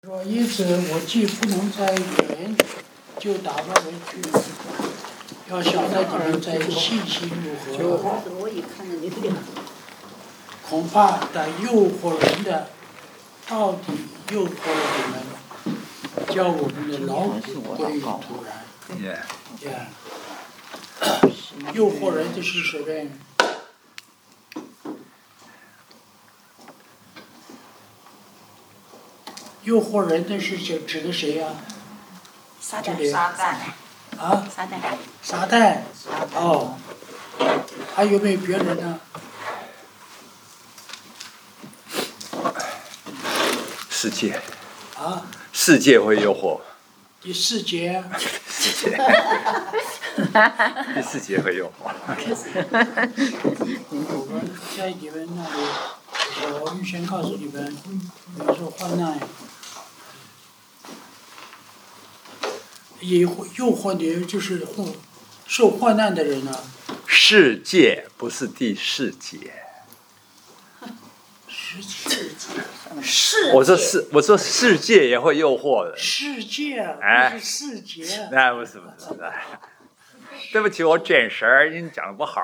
说因此我既不能在远，就打发人去，要晓得你们在信心如何。恐怕那诱惑人的，到底诱惑了你们，叫我们的劳苦归于突然。诱惑人的是谁呢？诱惑人的是指的谁呀？ 撒旦。 啊？撒旦。哦。还有没有别人呢？ 世界。 啊？ 世界会诱惑。 第四节。 第四节会诱惑。 我们在你们那里，我预先告诉你们，比如说患难，也会诱惑你，就是受患难的人啊。 世界不是第四节。我说世界也会诱惑的。 世界不是四节。 那不是。对不起，我卷舌儿，你讲的不好。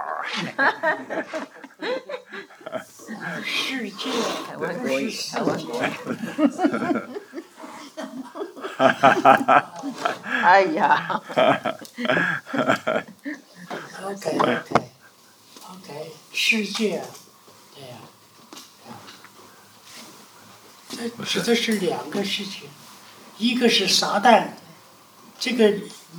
世界不是四节。哎呀。 OK， 世界，对呀。这是两个事情，一个是撒旦，这个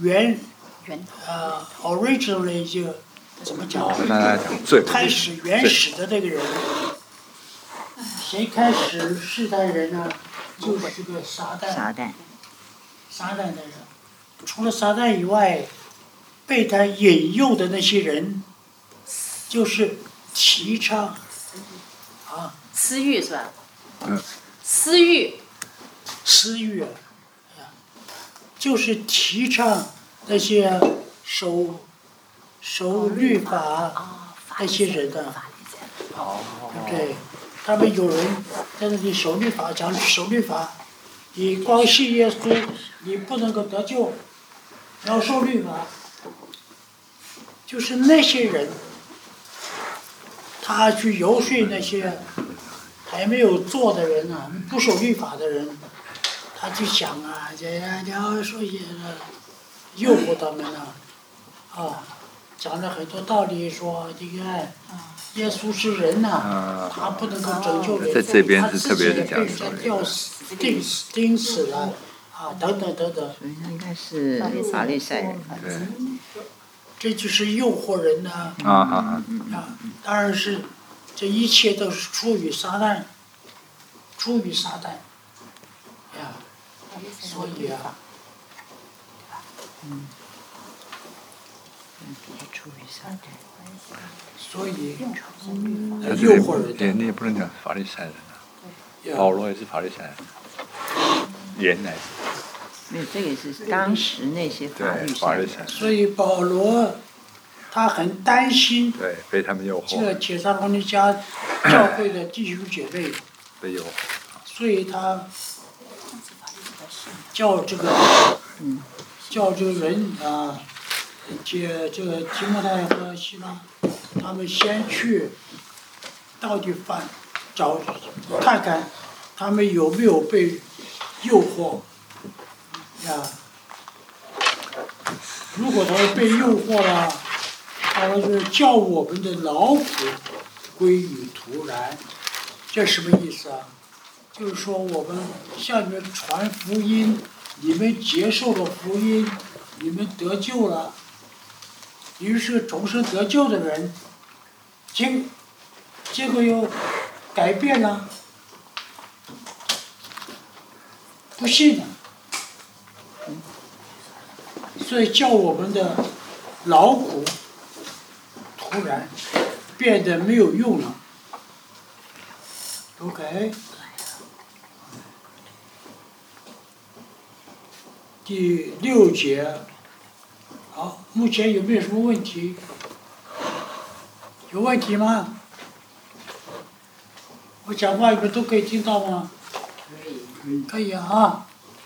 originally 就怎么讲？开始原始的那个人，谁开始试探人呢？就是这个撒旦。撒旦的人，除了撒旦以外，被他引诱的那些人，就是提倡啊， 私欲是吧？私欲， 就是提倡那些守律法那些人的，对，他们有人在那里守律法，讲守律法，你光信耶稣，你不能够得救，要受律法，就是那些人，他去游说那些还没有做的人啊，不守律法的人，他就想啊，要说些诱惑他们呢，讲了很多道理，说这个耶稣是人呐，他不能够拯救人， 在这边是特别是被人家钉死了等等。 所以他应该是法利赛人。 对。 这就是诱惑人呐。当然是。这一切都是出于撒旦，所以所以诱惑人。 你也不能讲法利赛人保罗也是法利赛人，原来是。 没有，这个是当时那些法利赛人。 所以保罗。他很担心， 对，被他们诱惑。 这个帖撒罗尼迦教会的弟兄姐妹被诱惑， 所以他叫这个人这个提摩太和希拉，他们先去到底看看他们有没有被诱惑如果他们被诱惑了。他说是叫我们的劳苦归于突然，这什么意思啊？就是说我们向你们传福音，你们接受了福音，你们得救了，你们是终身得救的人，结果又改变了，不信了，所以叫我们的劳苦。突然变得没有用了 ，OK。第6节，好，目前有没有什么问题？有问题吗？我讲话你们都可以听到吗？ 可以。 可以啊。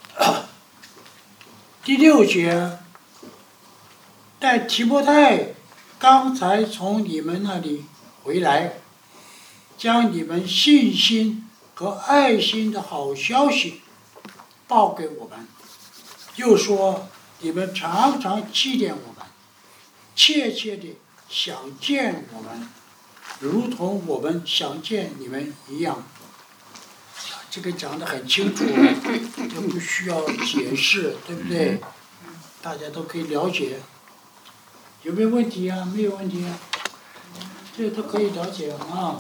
第6节，但提摩太刚才从你们那里回来，将你们信心和爱心的好消息报给我们，又说你们常常纪念我们，切切地想见我们，如同我们想见你们一样。这个讲得很清楚，就不需要解释，对不对？大家都可以了解。有没有问题啊？没有问题啊，这个都可以了解啊。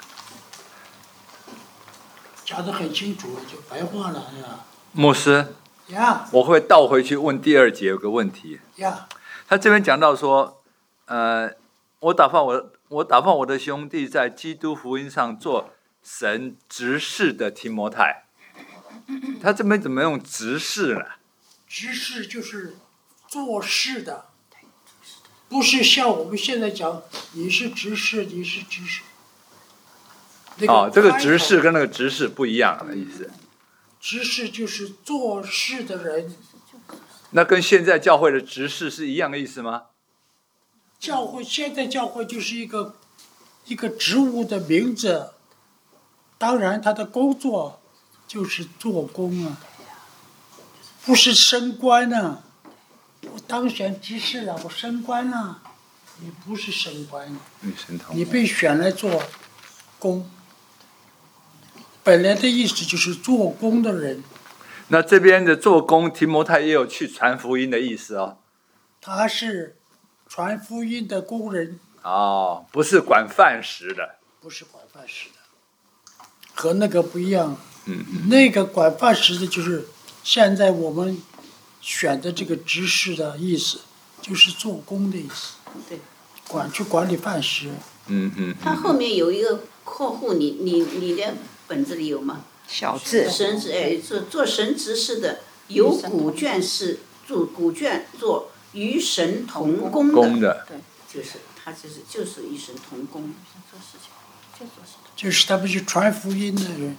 讲得很清楚，就白话了，是吧？ 牧师，我会倒回去问第2节有个问题。他这边讲到说，我打发我的兄弟在基督福音上做神执事的提摩太，他这边怎么用执事呢？ 执事就是做事的，不是像我们现在讲你是执事，你是执事。 这个执事跟那个执事不一样的意思。 执事就是做事的人。 那跟现在教会的执事是一样的意思吗？ 现在教会就是一个职务的名字，当然他的工作就是做工啊，不是升官啊。我当选执事了，我升官了，你不是升官，你被选来做工。本来的意思就是做工的人。 那这边的做工，提摩太也有去传福音的意思哦。 他是传福音的工人。 不是管饭食的。 不是管饭食的，和那个不一样。那个管饭食的就是现在我们选的这个执事的意思，就是做工的意思。 对。 管理饭食。 他后面有一个括弧，你的本子里有吗？ 小字。 神职做神执事的，有古卷是古卷做与神同工的。对，就是他就是与神同工。做事情， 就是他们去传福音的人，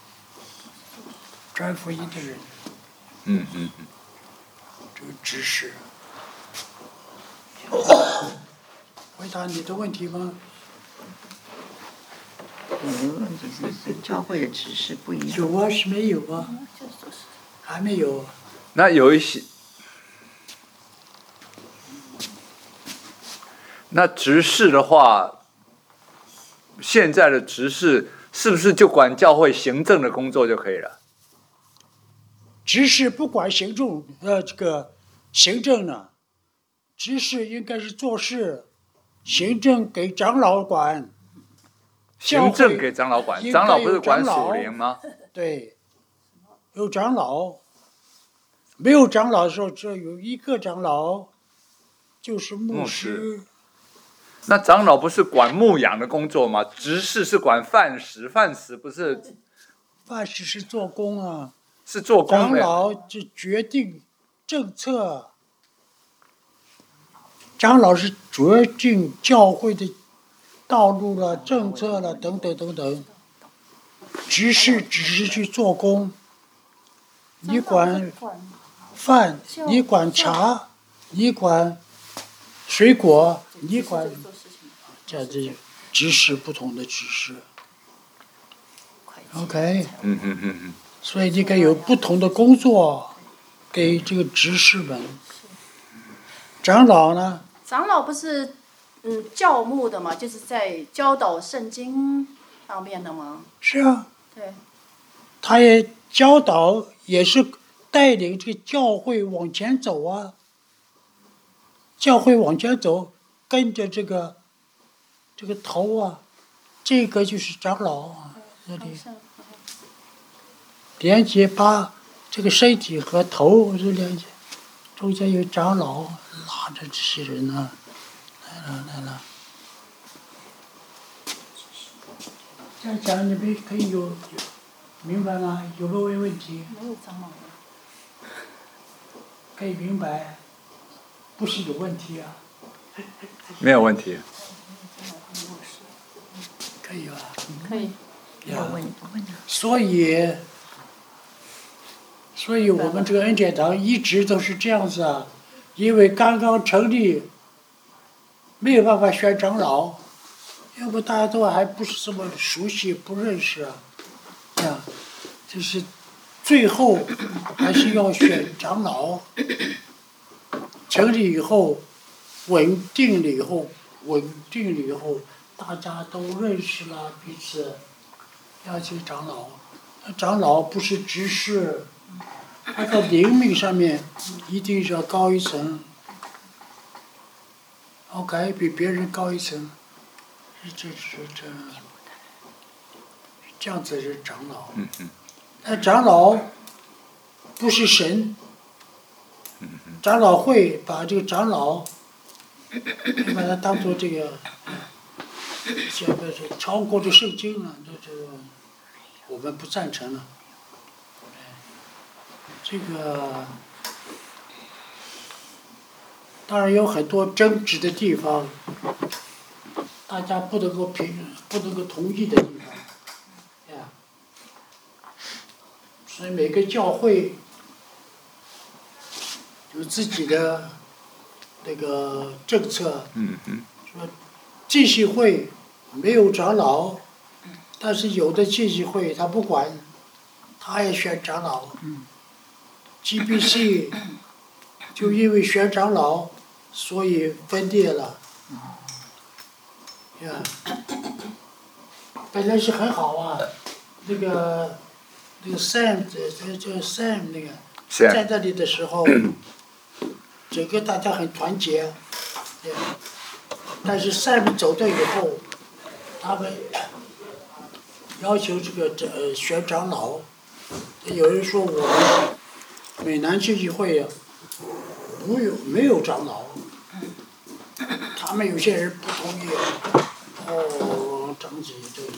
传福音的人。这个执事。回答你的问题吗？ 你的问题是教会的指示不一样。 有啊，是没有啊？还没有。 那有一些，那执事的话，现在的执事是不是就管教会行政的工作就可以了？ 执事不管行政，这个行政呢，执事应该是做事，行政给长老管。 行政给长老管，长老不是管属灵吗？ 对，有长老，没有长老的时候，只有一个长老，就是牧师。 那长老不是管牧养的工作吗？执事是管饭食，饭食不是？ 饭食是做工啊。 是做工的。 长老就决定政策，长老是决定教会的道路了、政策了等等等等。执事只是去做工，你管饭，你管茶，你管水果，你管这样子执事不同的执事。OK。所以应该有不同的工作给这个执事们。长老呢？ 长老不是教牧的嘛，就是在教导圣经方面的吗？ 是啊。 对。 他也教导，也是带领这个教会往前走啊。教会往前走，跟着这个头啊，这个就是长老啊，这里。连接把这个身体和头是连接，中间有长老拉着这些人呢，来了。这样讲你们可以有明白吗？有没有问题？ 没有长老。 可以明白，不是有问题啊。 没有问题。 可以吧？ 可以。 有问题。 所以所以我们这个恩典堂一直都是这样子啊，因为刚刚成立，没有办法选长老，要不大家都还不是这么熟悉，不认识啊，就是最后还是要选长老。成立以后，稳定了以后，大家都认识了彼此，要去长老。长老不是执事，他在灵命上面一定是要高一层。OK， 比别人高一层，这样子是长老。但长老不是神。长老会把这个长老，把它当做这个，现在是超过这圣经了，这我们不赞成了。这个当然有很多争执的地方，大家不能够同意的地方，所以每个教会有自己的那个政策，说浸信会没有长老，但是有的浸信会他不管，他也选长老。GBC 就因为选长老，所以分裂了。本来是很好啊，那个 Sam 叫 Sam 那个在那里的时候。整个大家很团结，但是Sam走掉以后，他们要求这个选长老，有人说我们美南浸信会没有长老，他们有些人不同意，长几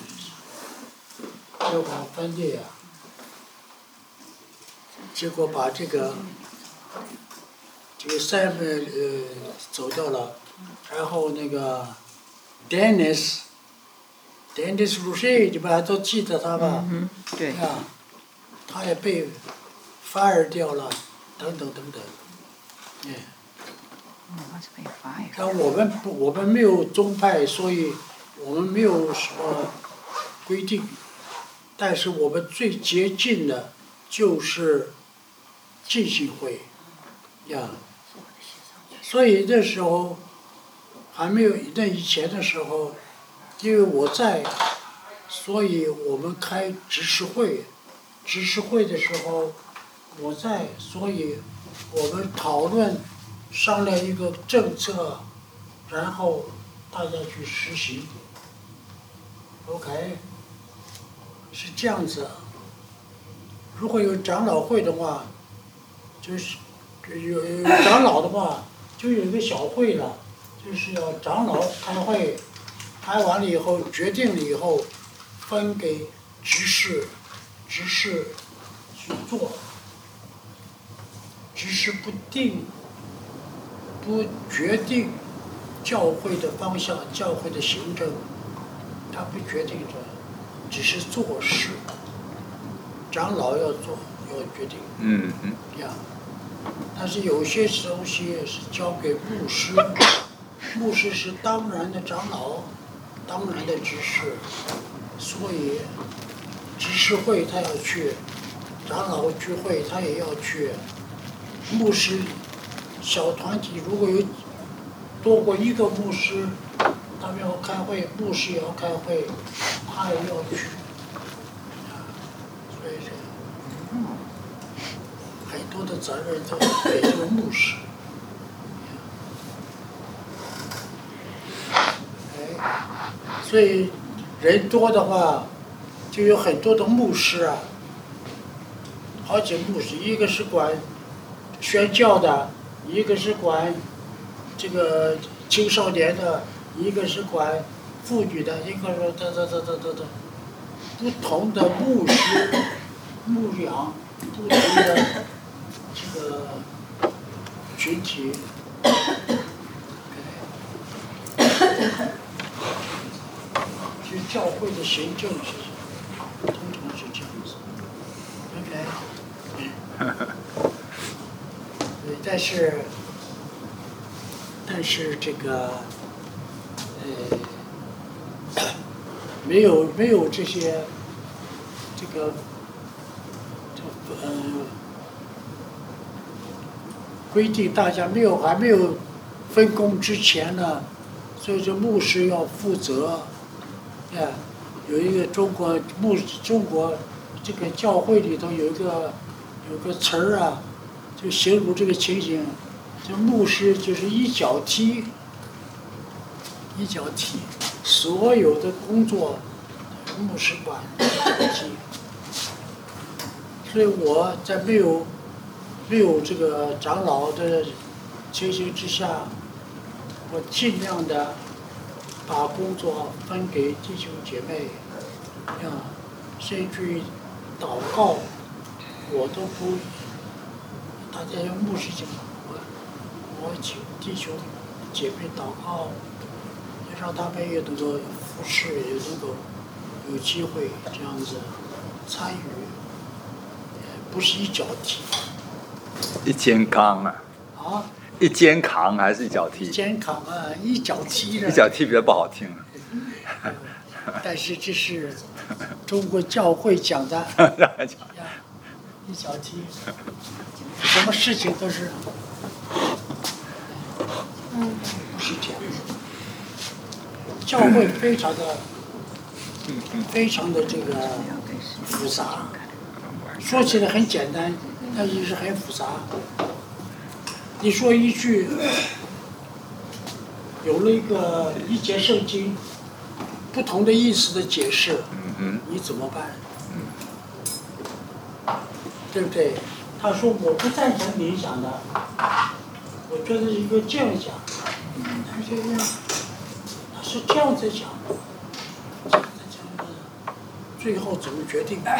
就搞分裂啊，结果把这个Sam 走掉了，然后那个 Dennis Rouche 你们还都记得他吧？ 对。 他也被 fire 掉了，等等。然后我们没有宗派，所以我们没有什么规定，但是我们最接近的就是浸信会，所以那时候还没有那以前的时候，因为我在，所以我们开执事会，执事会的时候我在，所以我们讨论商量一个政策，然后大家去实行。OK， 是这样子。如果有长老会的话，就是有长老的话，就有一个小会了，就是要长老开会，开完了以后决定了以后，分给执事去做。执事不决定教会的方向，教会的行政，他不决定的，只是做事。长老要决定。但是有些东西是交给牧师，牧师是当然的长老，当然的执事，所以执事会他要去，长老聚会他也要去，牧师小团体如果有多过一个牧师，他们要开会，牧师也要开会，他也要去，所以说很多的责任都给这个牧师。所以人多的话，就有很多的牧师啊，好几个牧师，一个是管宣教的，一个是管这个青少年的，一个是管妇女的，一个说不同的牧师牧养不同的这个群体。其实教会的行政是通常是这样子。OK。 但是这个没有这些这个规定，大家还没有分工之前呢，所以说牧师要负责。有一个中国这个教会里头有个词儿啊，就形容这个情形，就牧师就是一脚踢，所有的工作牧师管，所以我在没有这个长老的情形之下，我尽量的把工作分给弟兄姐妹，甚至于祷告，我都不，大家用牧师讲，我请弟兄姐妹祷告，让他们也能够服侍，也能够有机会这样子参与，不是一脚踢。 一肩扛啊！ 啊？ 一肩扛还是一脚踢？ 一肩扛啊，一脚踢的。 一脚踢比较不好听。 但是这是中国教会讲的。一脚踢，什么事情都是，不是这样。教会非常的这个复杂，说起来很简单，但也是很复杂。你说一句，有了一节圣经，不同的意思的解释，你怎么办？对不对？他说我不赞成你讲的，我觉得应该这样讲。他是这样子讲的，最后怎么决定？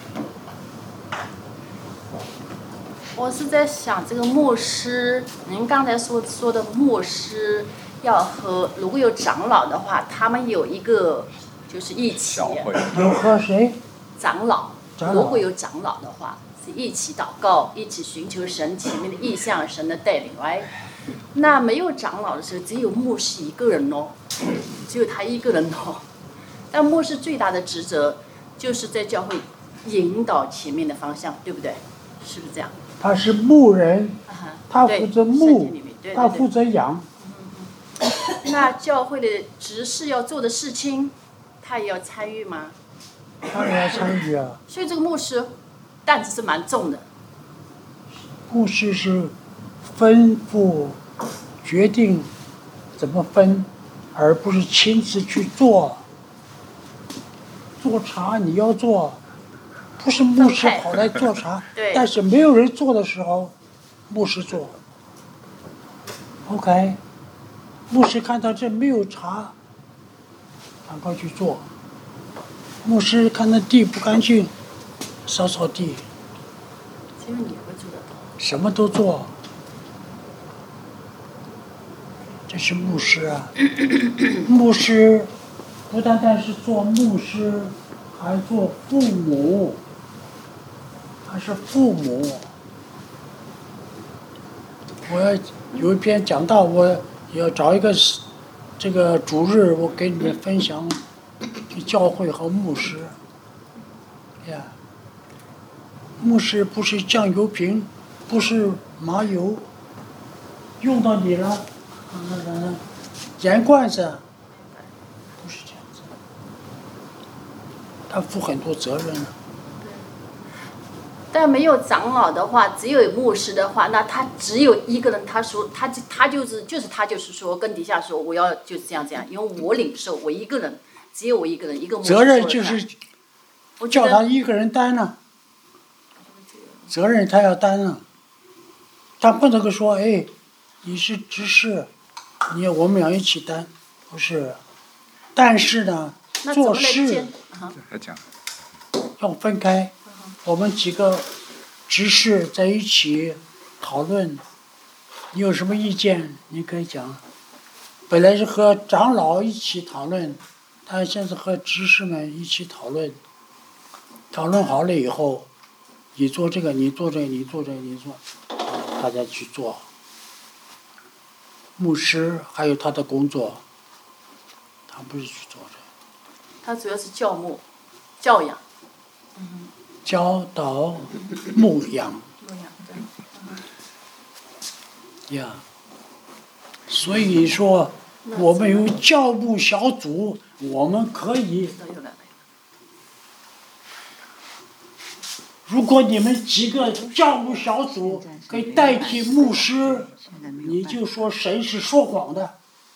我是在想这个牧师，您刚才说的牧师要和如果有长老的话，他们有一个就是一起。 有和谁？ 长老。如果有长老的话，是一起祷告，一起寻求神前面的意象、神的带领。那没有长老的时候，只有牧师一个人哦，只有他一个人哦。但牧师最大的职责就是在教会引导前面的方向，对不对？是不是这样？ 他是牧人，他负责牧，他负责养。 那教会的执事要做的事情，他也要参与吗？ 当然要参与啊。 所以这个牧师担子是蛮重的。 牧师是吩咐、决定怎么分，而不是亲自去做。做茶你要做。不是牧师跑来做茶，但是没有人做的时候，牧师做。OK， 牧师看到这没有茶，赶快去做。牧师看到地不干净，扫扫地。 只有你会做得到。 什么都做，这是牧师啊！牧师不单单是做牧师，还做父母。他是父母，我要有一篇讲道，我要找一个这个主日，我给你们分享教会和牧师。牧师不是酱油瓶，不是麻油，用到你了，盐罐子，不是这样子，他负很多责任。 但没有长老的话，只有牧师的话，那他只有一个人，他说他就是说跟底下说我要就是这样，因为我领受，我一个人，只有我一个人，一个牧师。 责任就是叫他一个人担了，责任他要担了，他不能够说哎，你是执事，我们俩一起担，不是。但是呢，做事要分开。我们几个执事在一起讨论，你有什么意见你可以讲。本来是和长老一起讨论，但现在和执事们一起讨论。讨论好了以后，你做这个，你做这个，你做这个，你做。 大家去做。牧师还有他的工作，他不是去做这个。 他主要是教牧、教养。 教导、牧养。呀，所以说我们有教牧小组，我们可以。如果你们几个教牧小组可以代替牧师，你就说神是说谎的。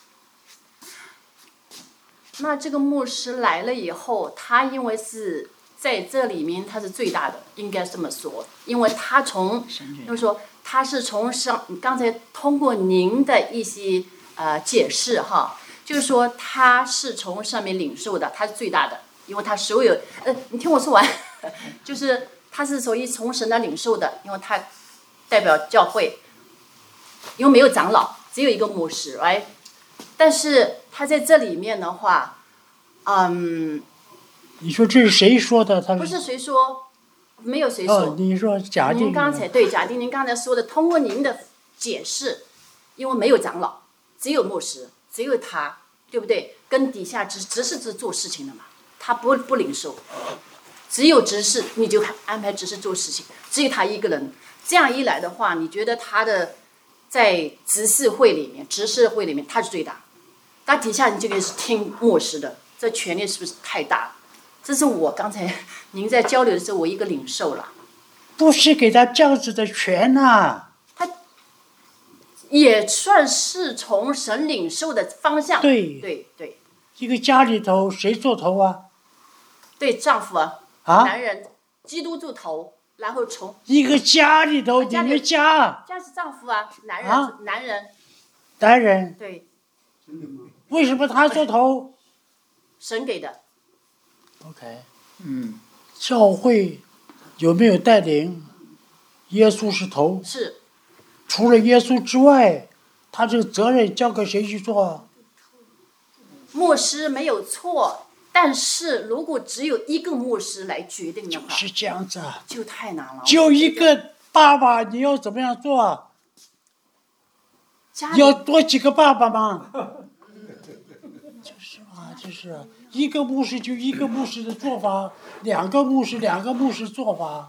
那这个牧师来了以后，他因为是在这里面他是最大的，应该这么说，因为他就是说他是从刚才通过您的一些解释哈，就是说他是从上面领受的，他是最大的，因为他所有你听我说完，就是他是属于从神那领受的，因为他代表教会，因为没有长老，只有一个牧师，哎，但是他在这里面的话， 你说这是谁说的？他不是谁说，没有谁说。 你说假定。 您刚才对假定您刚才说的，通过您的解释，因为没有长老，只有牧师，只有他，对不对？跟底下执事是做事情的嘛，他不领受，只有执事，你就安排执事做事情，只有他一个人。这样一来的话，你觉得他的在执事会里面他是最大，他底下你就可以是听牧师的，这权力是不是太大了？这是我刚才您在交流的时候我一个领受了。 不是给他这样子的权呐。 他也算是从神领受的方向。对。 一个家里头谁做头啊？ 对，丈夫啊，男人，基督做头，然后从一个家里头，你们家是丈夫啊，男人。对。 为什么他做头？ 神给的。 OK，教会有没有带领？耶稣是头。 是。 除了耶稣之外，他这个责任交给谁去做？ 牧师没有错，但是如果只有一个牧师来决定的话， 就是这样子啊， 就太难了。 就一个爸爸，你要怎么样做？要多几个爸爸吗？就是嘛，就是一个牧师就一个牧师的做法，两个牧师做法，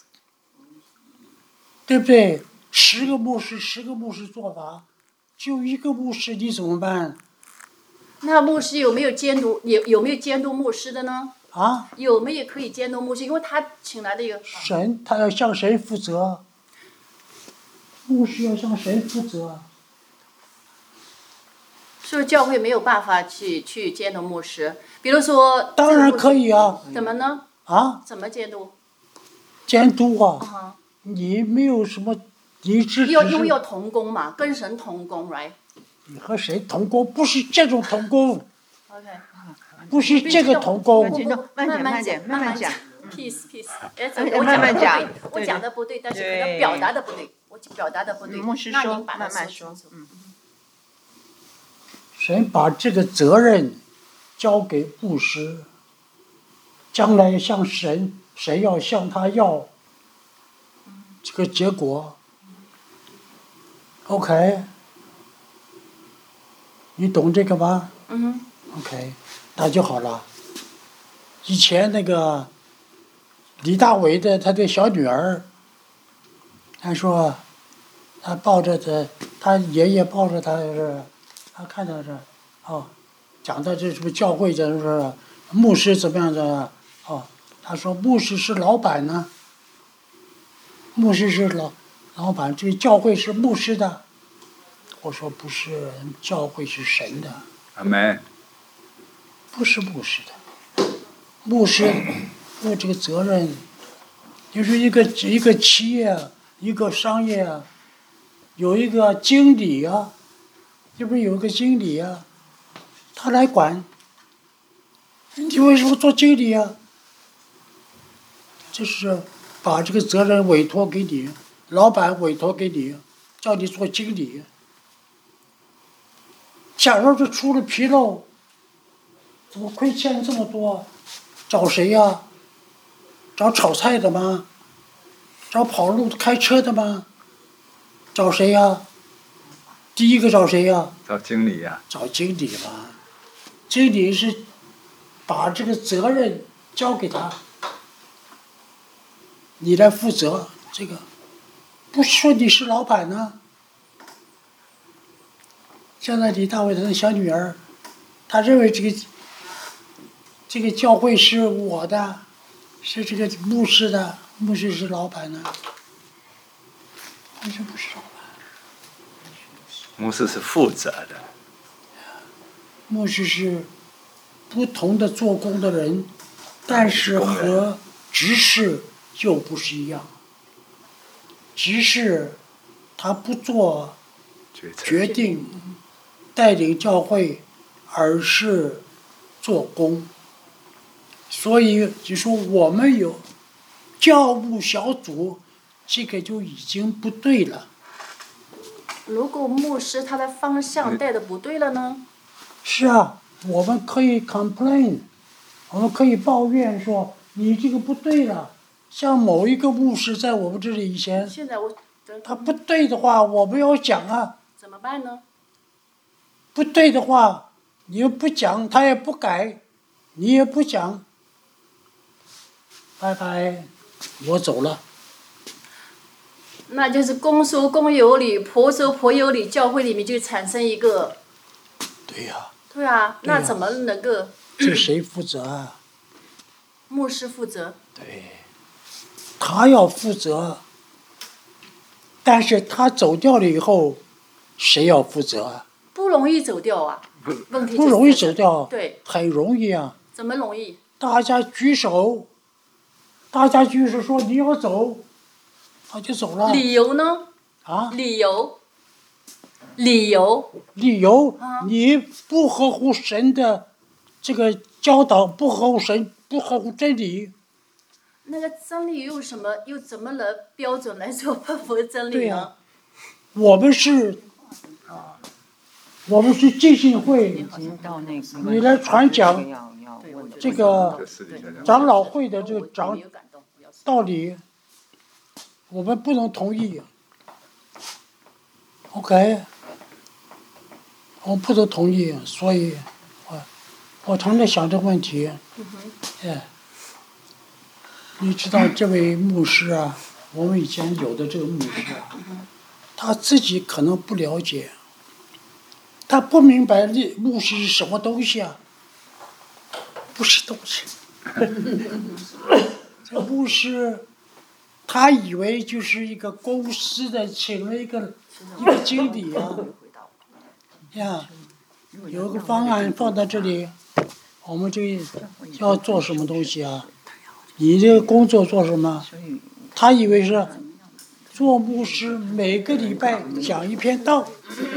对不对？10个牧师做法，就一个牧师你怎么办？ 那牧师有没有监督？有没有监督牧师的呢？有没有可以监督牧师？因为他请来的一个神，他要向谁负责？牧师要向谁负责？ 是不是教会没有办法去监督牧师？比如说， 当然可以啊。 怎么呢？怎么监督？ 监督啊！你没有什么，你因为要同工嘛，跟神同工 ，right？ 你和谁同工？不是这种同工。 OK。 不是这个同工。 慢慢讲。 Peace。 慢慢讲。 我讲的不对，但是可能表达的不对。我表达的不对。 牧师说，慢慢说。 神把这个责任交给牧师，将来向神要向他要这个结果。OK， 你懂这个吗？OK， 那就好了。以前那个李大伟的他的小女儿，他说他抱着他爷爷抱着他是。他看到这，讲到这什么教会这是牧师怎么样的他说牧师是老板呢，牧师是老板，这个教会是牧师的。我说不是，教会是神的。 阿门。 不是牧师的，牧师负这个责任，就是一个企业，一个商业，有一个经理啊。这不是有个经理啊，他来管。你为什么做经理啊？就是把这个责任委托给你，老板委托给你，叫你做经理。假如是出了纰漏，怎么亏欠这么多？找谁呀？找炒菜的吗？找跑路开车的吗？ 找谁呀？第一个找谁呀？ 找经理呀。 找经理嘛，经理是把这个责任交给他，你来负责这个，不是说你是老板呢。现在李大伟他的小女儿，他认为这个教会是我的，是这个牧师的，牧师是老板呢。牧师不是老板。 牧师是负责的。 牧师是不同的做工的人，但是和执事就不是一样。执事他不做决定，带领教会，而是做工。所以就说我们有教牧小组，这个就已经不对了。 如果牧师他的方向带的不对了呢？ 是啊，我们可以 complain， 我们可以抱怨说你这个不对了。像某一个牧师在我们这里以前， 现在他不对的话，我们要讲啊。 怎么办呢？ 不对的话，你又不讲，他也不改，你也不讲，拜拜，我走了。 那就是公说公有理，婆说婆有理，教会里面就产生一个。 对呀。 对啊，那怎么能够？ 这谁负责啊？ 牧师负责。 对，他要负责，但是他走掉了以后，谁要负责啊？ 不容易走掉啊，问题不容易走掉， 对， 很容易啊。 怎么容易？ 大家举手说你要走，他就走了。 理由呢？ 啊？ 理由， 你不合乎神的这个教导，不合乎真理。 那个真理又怎么来标准来说不符合真理呢？ 对呀，我们是浸信会，你来传讲这个长老会的这个道理，我们不能同意。OK， 我不能同意，所以我常常想这个问题。你知道这位牧师啊，我们以前有的这个牧师啊，他自己可能不了解，他不明白牧师是什么东西啊，不是东西。这牧师，他以为就是一个公司的请了一个经理啊，有个方案放在这里，我们这要做什么东西啊？你这个工作做什么？他以为是做牧师，每个礼拜讲一篇道，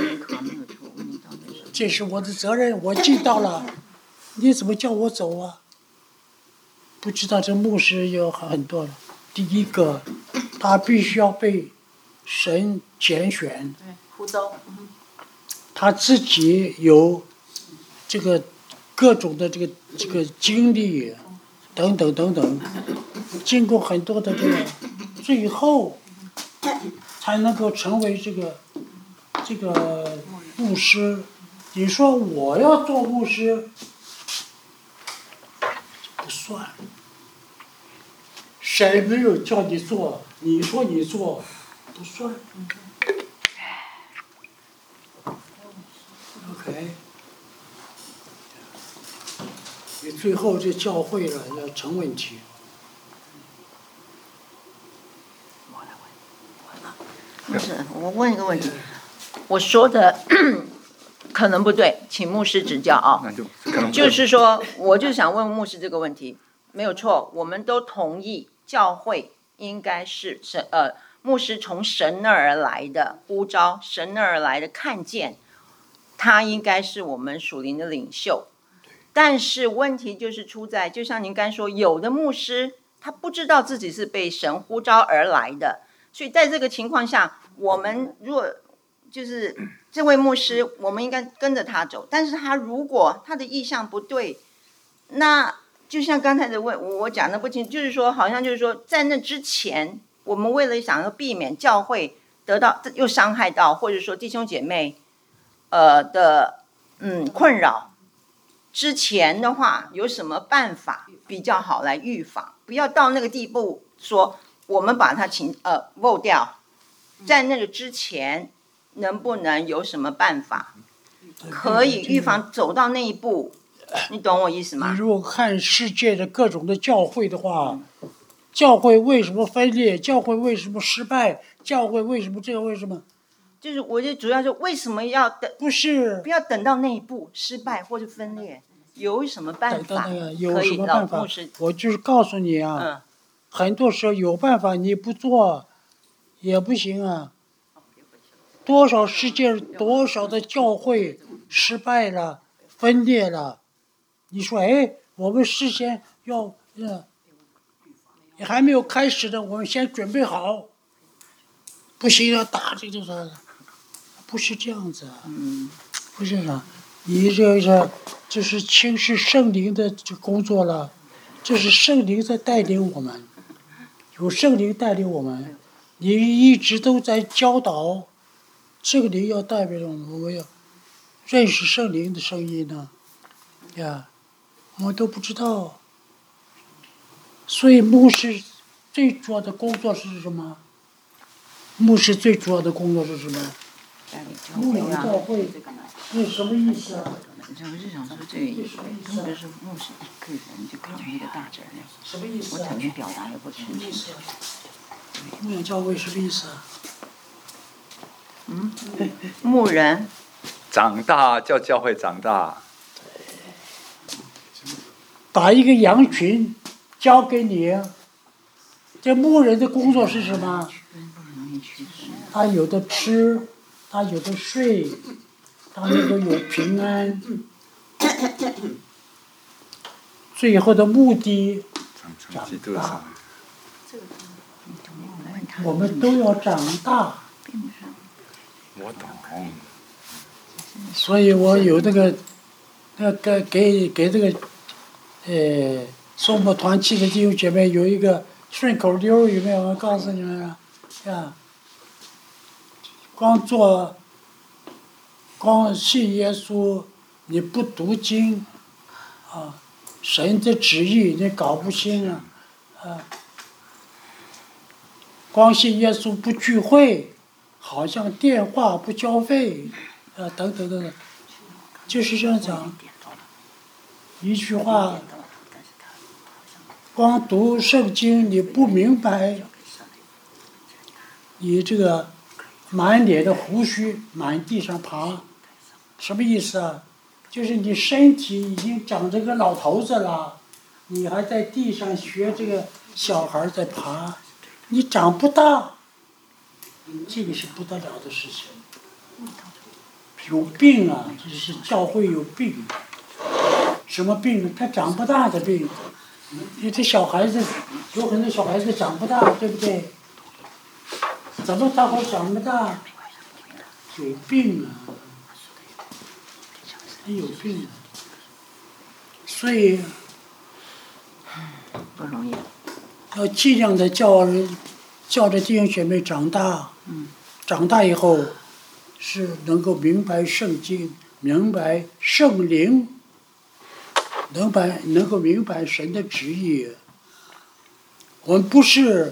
这是我的责任，我尽到了，你怎么叫我走啊？不知道这牧师有很多了。第一个，他必须要被神拣选， 呼召， 他自己有这个各种的这个经历。等等，经过很多的这个，最后才能够成为这个牧师。你说我要做牧师，不算，谁没有叫你做？你说你做，不算。OK。最后这教会了要成问题。 不是，我问一个问题，我说的可能不对，请牧师指教啊。就是说，我就想问牧师这个问题，没有错，我们都同意教会应该是牧师从神那儿而来的呼召，神那儿而来的看见，他应该是我们属灵的领袖。但是问题就是出在，就像您刚才说，有的牧师他不知道自己是被神呼召而来的，所以在这个情况下，我们如果就是这位牧师，我们应该跟着他走。但是他如果他的意向不对，那就像刚才的我讲的不清，就是说好像就是说，在那之前，我们为了想要避免教会得到又伤害到，或者说弟兄姐妹的困扰之前的话，有什么办法比较好来预防？不要到那个地步说我们把它vote掉，在那个之前能不能有什么办法可以预防走到那一步？你懂我意思吗？ 你如果看世界的各种的教会的话，教会为什么分裂？教会为什么失败？教会为什么这个？为什么？ 就是我就主要是为什么要等？不要等到那一步失败或者分裂，有什么办法有什么办法？我就是告诉你啊，很多时候有办法你不做也不行啊。多少世界多少的教会失败了，分裂了。你说我们事先要也还没有开始呢，我们先准备好。不行要打这个啥？不是这样子。不是啊，你这是轻视圣灵的这工作了，这是圣灵在带领我们，有圣灵带领我们，你一直都在教导，圣灵要代表我们要认识圣灵的声音呢，我们都不知道。所以牧师最主要的工作是什么？牧师最主要的工作是什么？牧养教会，那什么意思啊？ 我是想说这个意思，特别是牧师一个人就扛一个大责任， 什么意思啊？ 我怎么表达也不清楚。 牧养教会什么意思啊？ 牧人长大叫教会长大。 把一个羊群交给你，这牧人的工作是什么？他有的吃，他有的睡，他能够有平安。最后的目的，长大。我们都要长大。 我懂。 所以我有那个给这个送我团契的弟兄姐妹有一个顺口溜，有没有？我告诉你们啊，光信耶稣，你不读经神的旨意你搞不清光信耶稣不聚会，好像电话不交费等等等等，就是这样讲。一句话，光读圣经你不明白，你这个满脸的胡须满地上爬，什么意思啊？就是你身体已经长这个老头子了，你还在地上学这个小孩在爬，你长不大，这个是不得了的事情。有病啊！这是教会有病。什么病？他长不大的病。你这小孩子，有很多小孩子长不大，对不对？怎么他会长不大？有病啊！他有病啊！所以不容易。 要尽量的叫着弟兄姐妹长大。长大以后是能够明白圣经，明白圣灵。能够明白神的旨意。我们不是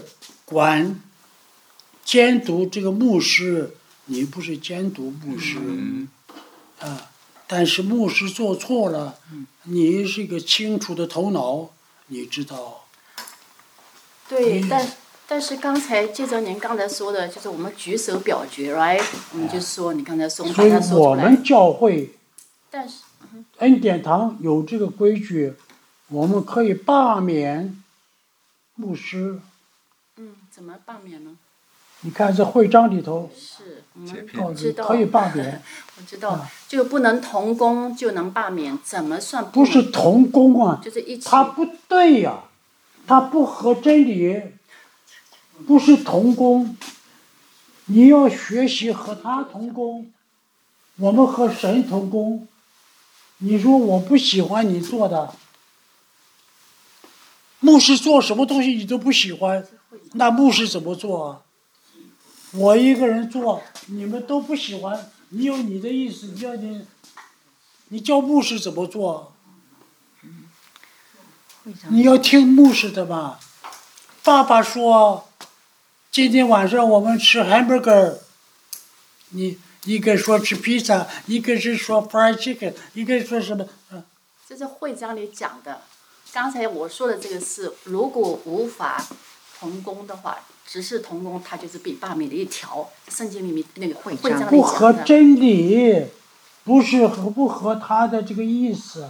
监督这个牧师，你不是监督牧师但是牧师做错了，你是一个清楚的头脑，你知道。 对，但是刚才接着您刚才说的，就是我们举手表决 ，right？ 我们就说你刚才说， 所以我们教会， 但是恩典堂有这个规矩，我们可以罢免牧师。 怎么罢免呢？ 你看这会章里头， 是我们知道可以罢免。 我知道，就不能同工就能罢免，怎么算不是同工啊？ 就是一起。 他不对呀，他不合真理，不是同工。你要学习和他同工，我们和神同工。你说我不喜欢你做的，牧师做什么东西你都不喜欢，那牧师怎么做啊？ 我一个人做，你们都不喜欢，你有你的意思，你叫牧师怎么做？你要听牧师的吧。爸爸说，今天晚上我们吃 hamburger， 你一个说吃披萨，一个是说 fried chicken， 一个说什么？ 这是会章里讲的。刚才我说的这个是，如果无法同工的话，只是同工，它就是被罢免的一条。圣经里面那个会章里讲的。 不合真理，不合他的这个意思，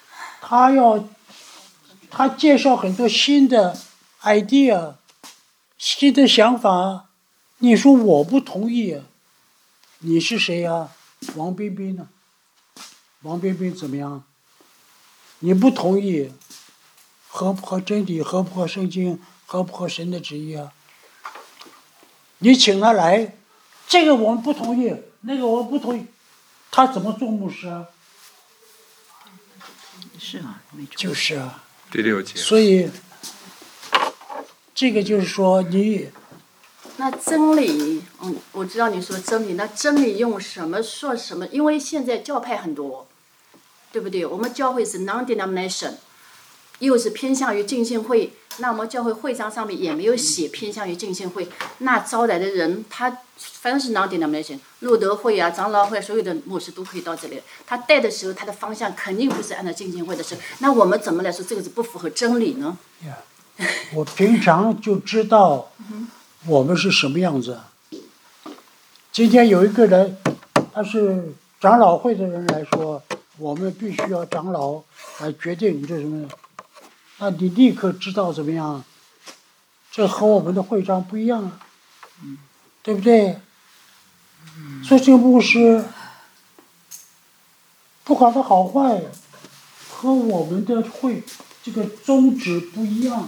他介绍很多新的 idea， 新的想法，你说我不同意，你是谁呀？王彬彬呢？王彬彬怎么样？你不同意，合不合真理？合不合圣经？合不合神的旨意啊？你请他来，这个我们不同意，那个我们不同意，他怎么做牧师啊？ 是啊，没错。 就是啊。 第6节。 所以，这个就是说你。 那真理，我知道你说真理，那真理用什么说什么？因为现在教派很多，对不对？我们教会是 non-denomination， 又是偏向于浸信会，那我们教会会章上面也没有写偏向于浸信会，那招来的人他反正是 non-denomination， 路德会啊、长老会，所有的牧师都可以到这里。他带的时候，他的方向肯定不是按照浸信会的事。那我们怎么来说这个是不符合真理呢？ 我平常就知道我们是什么样子。今天有一个人，他是长老会的人来说，我们必须要长老来决定这什么，那你立刻知道怎么样？这和我们的会章不一样啊，对不对？所以这个牧师，不管他好坏，和我们的这个宗旨不一样，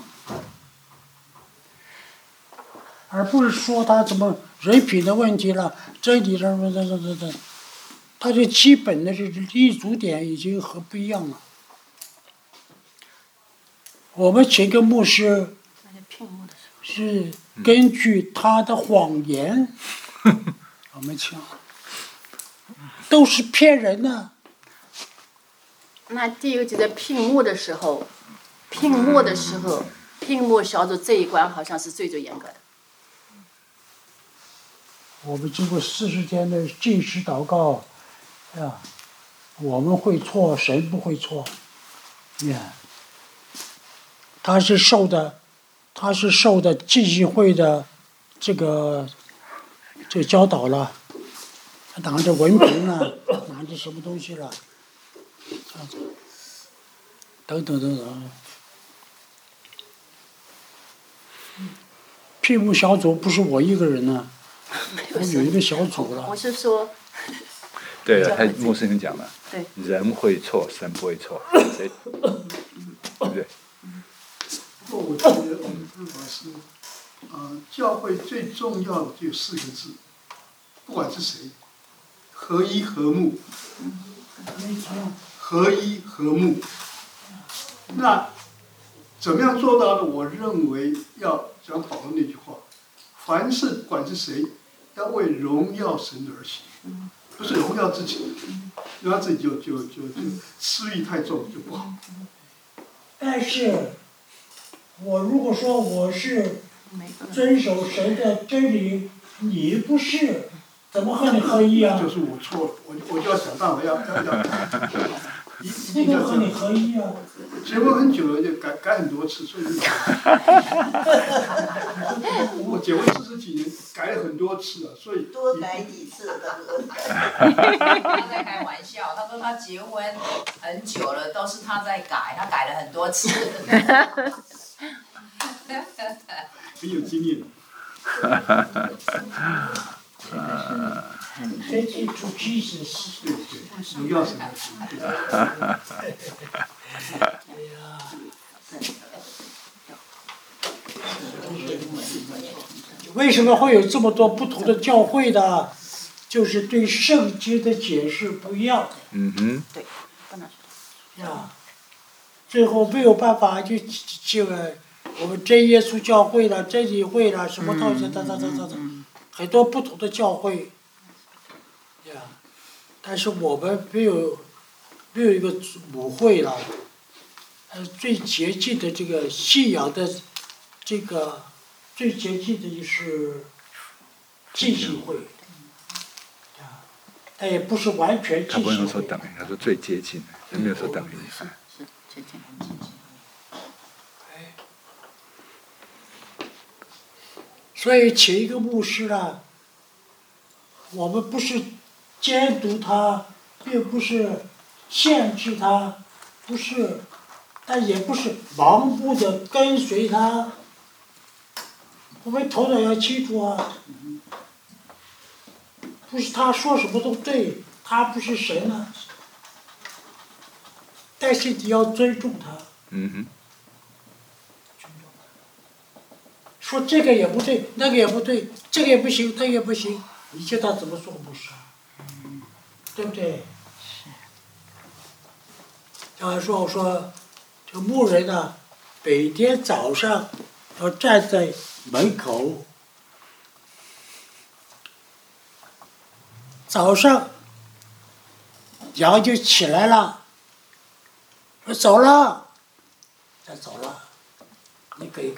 而不是说他怎么人品的问题了，真理什么的，他这基本的是立足点已经和不一样了。我们请个牧师是根据他的谎言，我们请，都是骗人的。 那第一个就在聘牧的时候，聘牧小组这一关好像是最严格的。 我们经过40天的禁食祷告，我们会错，神不会错。他是受的浸信会的这个教导了，他拿着文凭了，拿着什么东西了，这样子，等等。聘牧小组不是我一个人呢，我有一个小组了。 我是说。 对了，牧师跟你讲了， 对， 人会错，神不会错，对不对？ 不过我觉得我们看法是，教会最重要的就4个字，不管是谁，合一和睦，合一和睦。那怎么样做到的？我认为要讲保罗那句话，凡是不管是谁，要为荣耀神而行。不是荣耀自己，荣耀自己就私欲太重就不好。 但是，我如果说我是遵守神的真理，你不是，怎么和你合一啊？ 就是我错了，我就要想办法要， 这个和你合一啊。 结婚很久了，就改很多次，所以我结婚40几年，改了很多次了，所以多改几次的。 他在开玩笑，他说他结婚很久了，都是他在改，他改了很多次。 很有经验。 Take it to Jesus。 对，荣耀神。 为什么会有这么多不同的教会的？就是对圣经的解释不一样。 对，不能说。最后没有办法就我们真耶稣教会了、真理会了，什么道等， 很多不同的教会，呀，但是我们没有一个母会了，最接近的这个信仰的这个最接近的就是浸信会，啊，但也不是完全浸信会。 他不能说等于，他说最接近，他没有说等于。 是接近。 所以请一个牧师呢，我们不是监督他，并不是限制他，不是，但也不是盲目的跟随他。我们头脑要清楚啊，不是他说什么都对，他不是神啊，但是你要尊重他。说这个也不对，那个也不对，这个也不行，那个也不行，你叫他怎么做牧师？对不对？ 是。 要说我说，这个牧人呢，每天早上要站在门口，早上羊就起来了，说走了，再走了，你可以。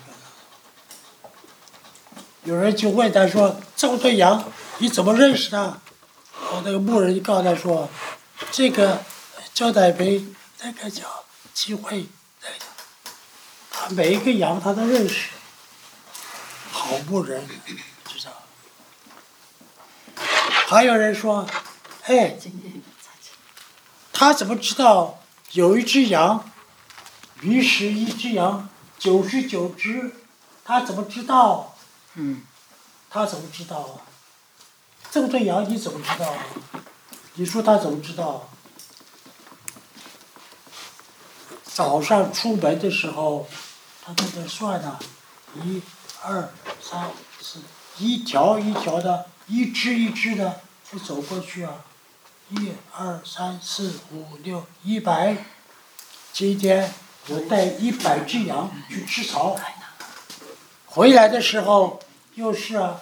有人就问他说：“这么多羊，你怎么认识他？”那个牧人就告诉他说：“这个叫乃培，那个叫机会，他每一个羊他都认识。好牧人，知道。”还有人说：“哎，他怎么知道有一只羊迷失一只羊99只？他怎么知道？”他怎么知道啊？这么多羊你怎么知道啊？你说他怎么知道？早上出门的时候，他在那算呢，1、2、3、4，一条一条的，一只一只的就走过去啊。1、2、3、4、5、6、100。今天我带100只羊去吃草，回来的时候。又是啊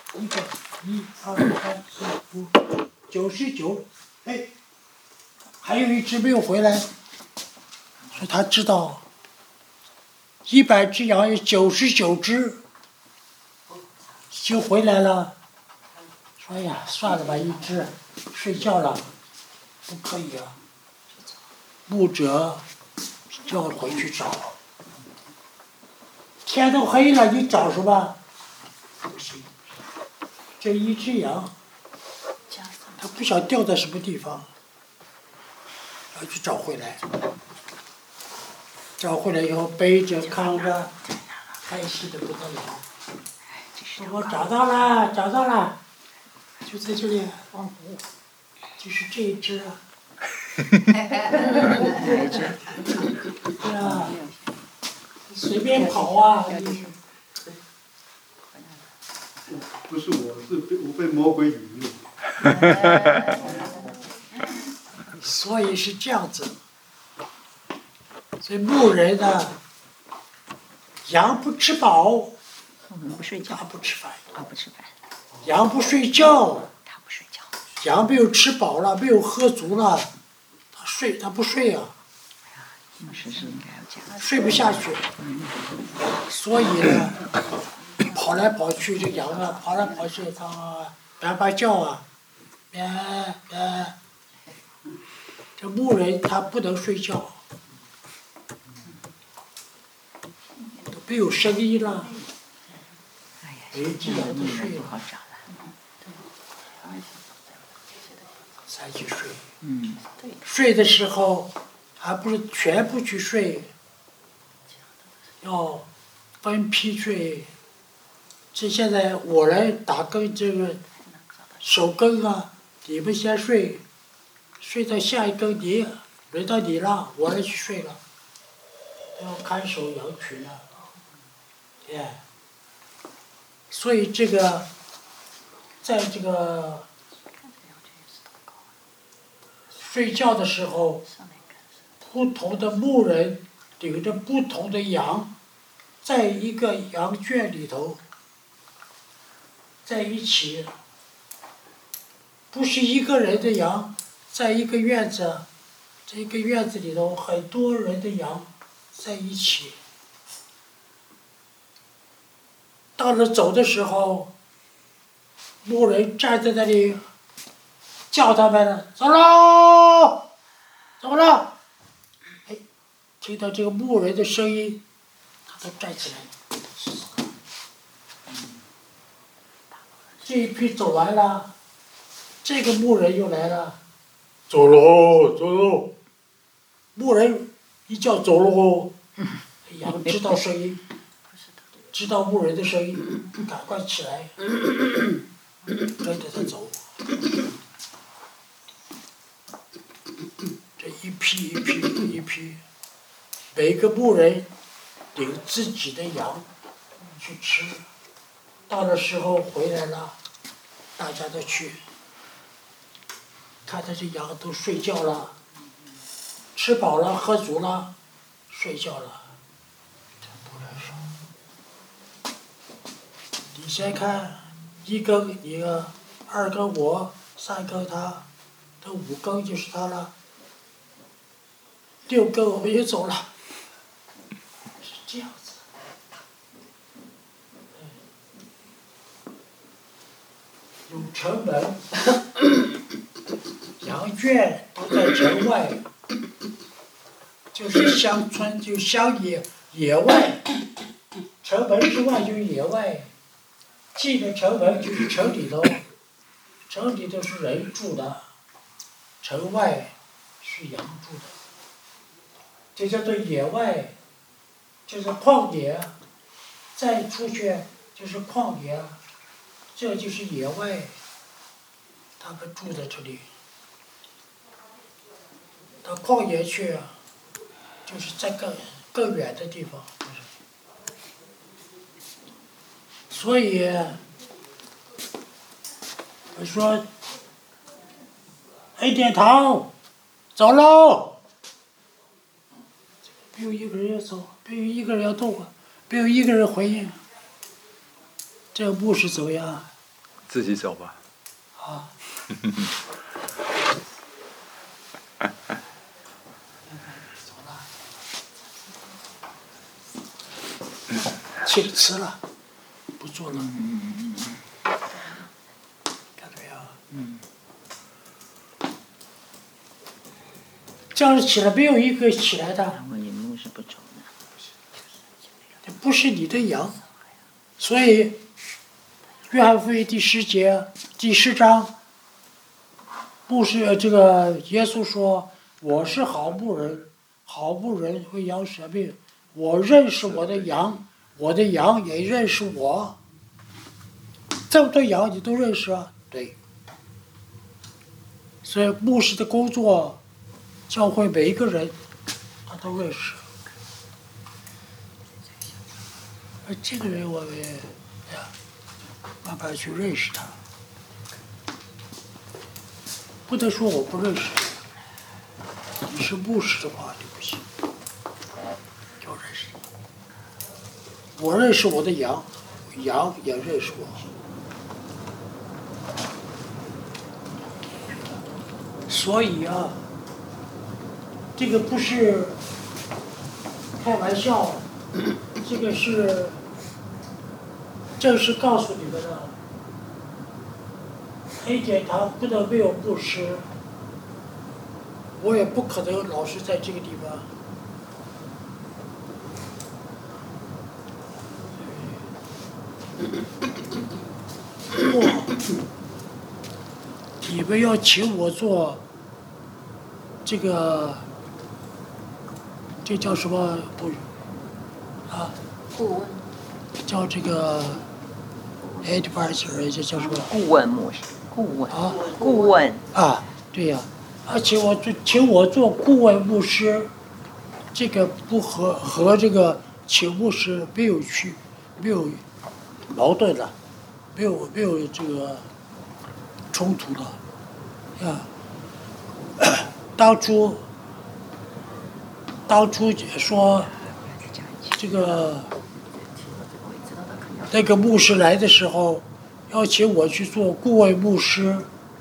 ，1、2、3、4、5、99，哎，还有一只没有回来，所以他知道，100只羊有99只就回来了。说哎呀，算了吧，一只睡觉了，不可以啊，牧者就要回去找。天都黑了，你找什么？不行，这一只羊，它不晓得掉在什么地方，要去找回来。找回来以后背着扛着，开心的不得了。我找到了，找到了，就在这里，就是这一只啊。对啊，随便跑啊。 不是我，我被魔鬼引诱。 所以是这样子，所以牧人呢，羊不吃饱， 不睡觉， 他不吃饭， 不吃饭， 羊不睡觉， 他不睡觉， 羊没有吃饱了，没有喝足了，他不睡啊，睡不下去，所以呢。跑来跑去，这羊啊，跑来跑去，它叭叫啊，这牧人他不能睡觉，都没有声音了，每只羊都睡了，才去睡。睡的时候还不是全部去睡，要分批睡。这现在我来打更这个手更啊，你们先睡，睡到下一更轮到你了，我来去睡了，要看守羊群了，所以这个，在这个睡觉的时候，不同的牧人领着不同的羊，在一个羊圈里头。 在一起，不是一个人的羊，在一个院子，这个院子里头很多人的羊在一起。到了走的时候，牧人站在那里叫他们走喽，走了。哎，听到这个牧人的声音，他都站起来。这一批走完了，这个牧人又来了，走喽，走喽。牧人一叫走喽，羊知道声音，知道牧人的声音，赶快起来，跟着他走。这一批一批一批，每个牧人领自己的羊去吃，到了时候回来了，大家都去，看他这羊都睡觉了，吃饱了喝足了，睡觉了。你先看，一更你，二更我，三更他，这五更就是他了，六更我们也走了，是这样子。有城门，羊圈都在城外，就是乡村，就乡野外，城门之外就是野外。进了城门就是城里头，城里头是人住的，城外是羊住的，这叫做野外，就是旷野，再出去就是旷野，这就是野外，他们住在这里。到旷野去，就是在更远的地方。所以，我说，恩典堂，走喽！没有一个人要走，没有一个人要动，没有一个人回应。这个牧师走呀？ 自己走吧。 啊。走了。请辞了。不做了，看到没有？这样起来没有一个起来的。这不是你的羊，所以约翰福音第10节第10章，牧师这个耶稣说：“我是好牧人，好牧人为羊舍命，我认识我的羊。”我的羊也认识我，这么多羊你都认识啊？对。所以牧师的工作，教会每一个人，他都认识。而这个人我也呀，慢慢去认识他，不能说我不认识你。你是牧师的话，你不行。我认识我的羊，羊也认识我。所以啊，这个不是开玩笑，这个是正式告诉你们的。恩典堂不能没有牧师，我也不可能老是在这个地方。你们要请我做这个，这叫什么不？啊？ 顾问。 叫这个 advisor， 这叫什么？ 顾问模式，顾问。 啊？ 顾问。 啊，对呀，请我做顾问牧师，这个不和这个请牧师没有矛盾了，没有这个冲突了，啊，当初说这个那个牧师来的时候， 要请我去做顾问牧师，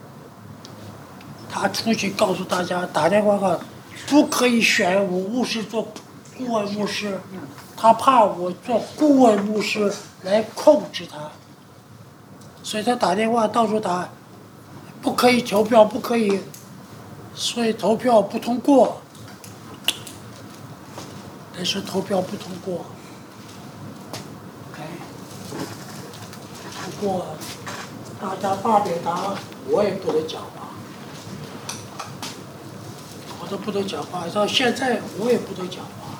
他出去告诉大家，打电话告，不可以选我牧师做顾问牧师，他怕我做顾问牧师来控制他，所以他打电话到处打，不可以投票，不可以，所以投票不通过，但是投票不通过。不过大家罢免他，我也不能讲话，我都不能讲话，到现在我也不能讲话。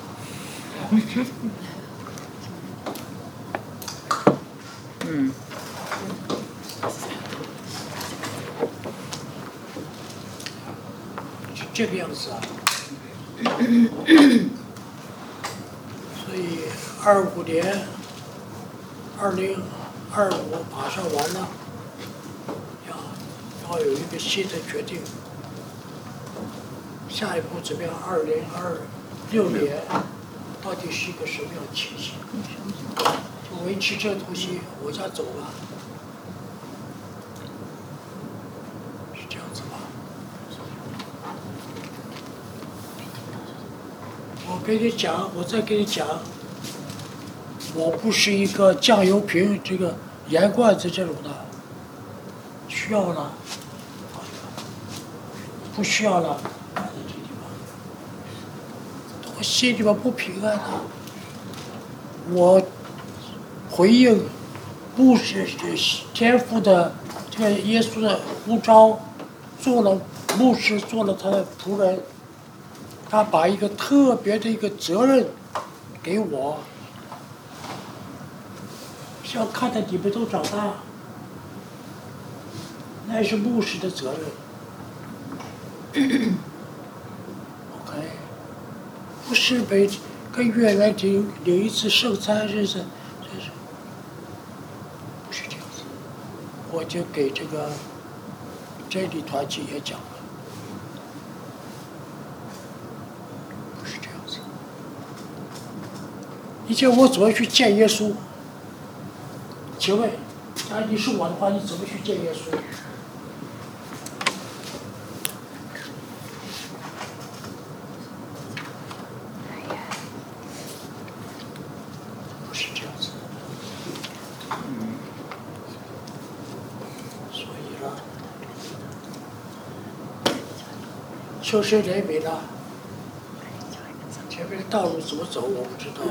就这个样子啊。所以25年，2025马上完了，要有一个新的决定。下一步怎么样？2026年到底是一个什么样的情形？就维持这东西往下走了，是这样子吧？我再跟你讲，我不是一个酱油瓶、这个盐罐子这种的，需要了，不需要了，摆在这地方，我心里边不平安啊。我回应牧师天父的这个耶稣的呼召，做了牧师，做了他的仆人。他把一个特别的一个责任给我，想看着你们都长大，那是牧师的责任。OK， 不是每个月来领一次圣餐日子，这是不是这样子？我就给这个真理团体也讲了。以前我怎么去见耶稣？请问，假如你是我的话，你怎么去见耶稣？不是这样子。所以呢，求神怜悯了。前面的道路怎么走，我不知道。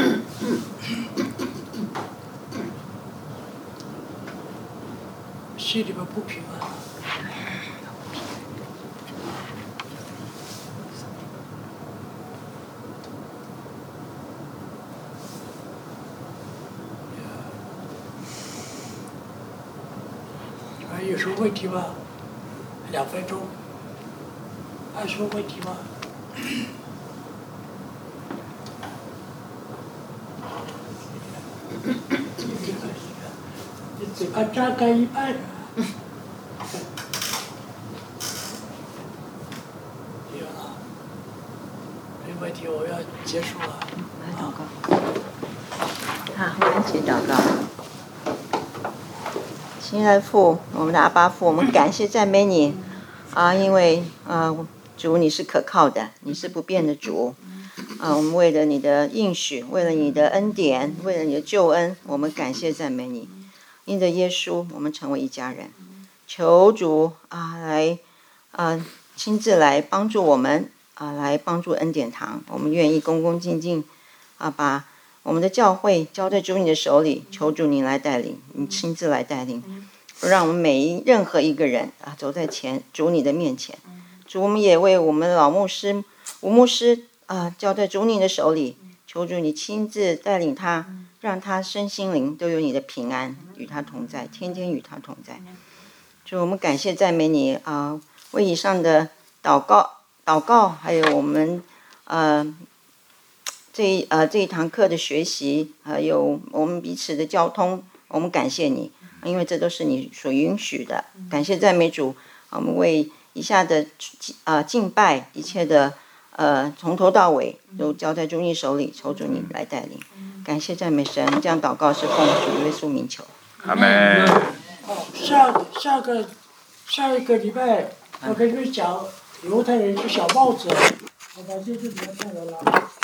心里边不平安。还有什么问题吗？2分钟。还有什么问题吗？你嘴巴张开一半。有了，没问题，我要结束了。 来祷告。好，我们一起祷告。亲爱的父，我们的阿爸父，我们感谢赞美你啊，因为主你是可靠的，你是不变的主。我们为了你的应许，为了你的恩典，为了你的救恩，我们感谢赞美你。因着耶稣，我们成为一家人。求主来亲自来帮助我们来帮助恩典堂。我们愿意恭恭敬敬把我们的教会交在主你的手里，求主你来带领，你亲自来带领，让我们任何一个人走在主你的面前。主，我们也为我们老牧师吴牧师交在主你的手里，求主你亲自带领他，让他身心灵都有你的平安与他同在，天天与他同在。主，我们感谢赞美你为以上的祷告，还有我们这一堂课的学习，还有我们彼此的交通，我们感谢你，因为这都是你所允许的。感谢赞美主，我们为以下的敬拜一切的从头到尾都交在主你手里，求主你来带领。感谢赞美神，这样祷告是奉主耶稣名求。 阿门。 下一个礼拜我跟你们讲，犹太人是小帽子，我把这个拿下来了。